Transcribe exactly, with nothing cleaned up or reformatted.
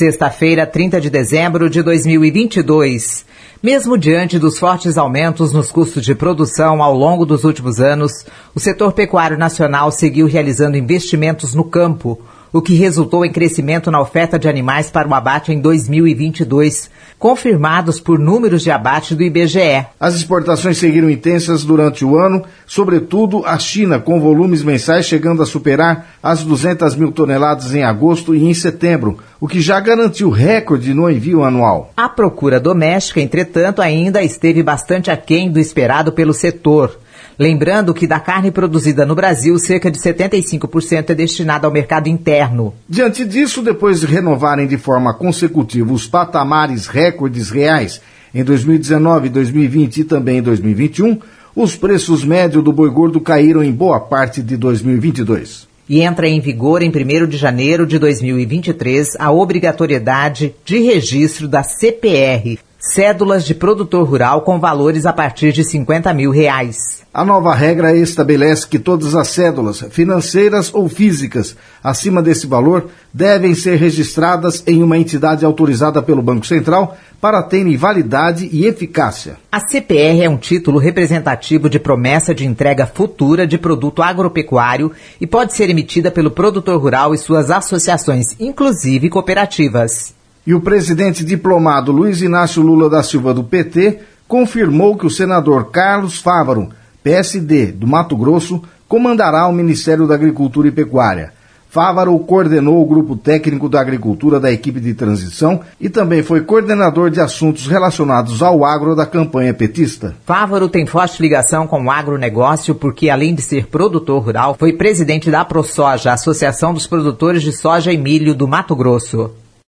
Sexta-feira, trinta de dezembro de dois mil e vinte e dois. Mesmo diante dos fortes aumentos nos custos de produção ao longo dos últimos anos, o setor pecuário nacional seguiu realizando investimentos no campo, o que resultou em crescimento na oferta de animais para o abate em dois mil e vinte e dois, confirmados por números de abate do I B G E. As exportações seguiram intensas durante o ano, sobretudo a China, com volumes mensais chegando a superar as duzentas mil toneladas em agosto e em setembro, o que já garantiu recorde no envio anual. A procura doméstica, entretanto, ainda esteve bastante aquém do esperado pelo setor. Lembrando que da carne produzida no Brasil, cerca de setenta e cinco por cento é destinada ao mercado interno. Diante disso, depois de renovarem de forma consecutiva os patamares recordes reais em dois mil e dezenove, dois mil e vinte e também em dois mil e vinte e um, os preços médios do boi gordo caíram em boa parte de dois mil e vinte e dois. E entra em vigor em primeiro de janeiro de dois mil e vinte e três a obrigatoriedade de registro da C P R, cédulas de produtor rural com valores a partir de cinquenta mil reais. A nova regra estabelece que todas as cédulas, financeiras ou físicas, acima desse valor, devem ser registradas em uma entidade autorizada pelo Banco Central para terem validade e eficácia. A C P R é um título representativo de promessa de entrega futura de produto agropecuário e pode ser emitida pelo produtor rural e suas associações, inclusive cooperativas. E o presidente diplomado Luiz Inácio Lula da Silva, do P T, confirmou que o senador Carlos Fávaro, P S D, do Mato Grosso, comandará o Ministério da Agricultura e Pecuária. Fávaro coordenou o grupo técnico da agricultura da equipe de transição e também foi coordenador de assuntos relacionados ao agro da campanha petista. Fávaro tem forte ligação com o agronegócio porque, além de ser produtor rural, foi presidente da ProSoja, Associação dos Produtores de Soja e Milho do Mato Grosso.